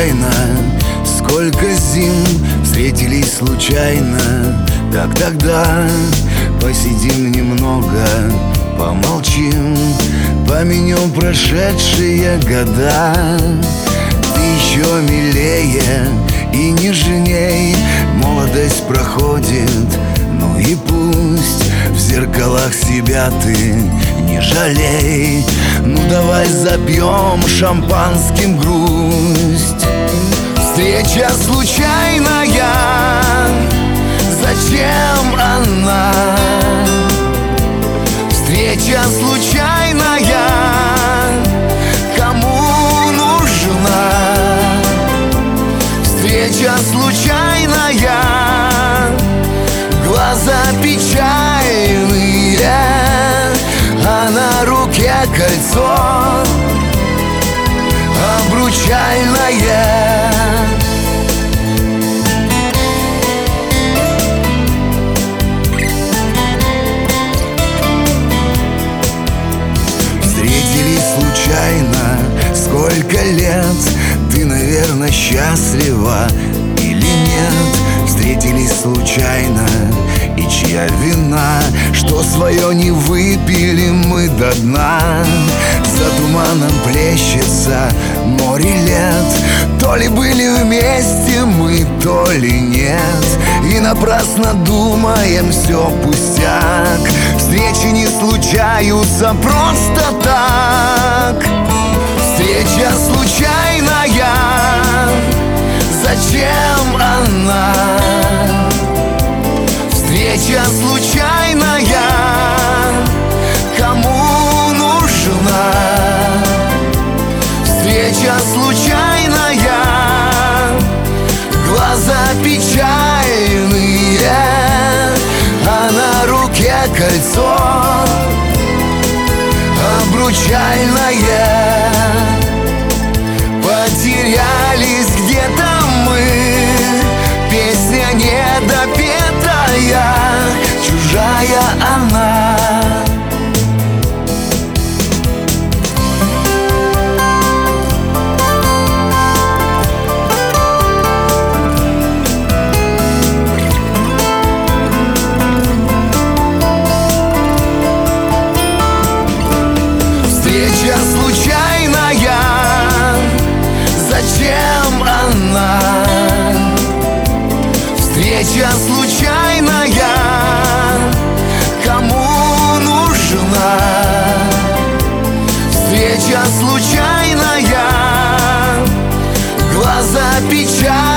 случайно, сколько зим встретились случайно. Как тогда посидим немного, помолчим, помянем прошедшие года. Ты еще милее и нежней, молодость проходит, ну и пусть. В зеркалах себя ты не жалей. Ну давай запьем шампанским грусть. Встреча случайная, зачем она? Встреча случайная, кому нужна? Встреча случайная, глаза печальные, а на руке кольцо обручальное. Встретились случайно, сколько лет, ты, наверное, счастлива или нет? Встретились случайно, и чья вина, что свое не выпили мы до дна? За туманом плещется море лет, то ли были вместе мы, то ли нет. И напрасно думаем, все пустяк. Встречи не случаются просто так. Встреча случайная, зачем она? Встреча случайная, кому нужна? Встреча случайная, глаза печальные, а на руке кольцо обручальное. Потерялись где-то мы, песня недопетая, чужая она. Встреча случайная, зачем она? Встреча случайная, кому нужна? Встреча случайная, глаза печальные,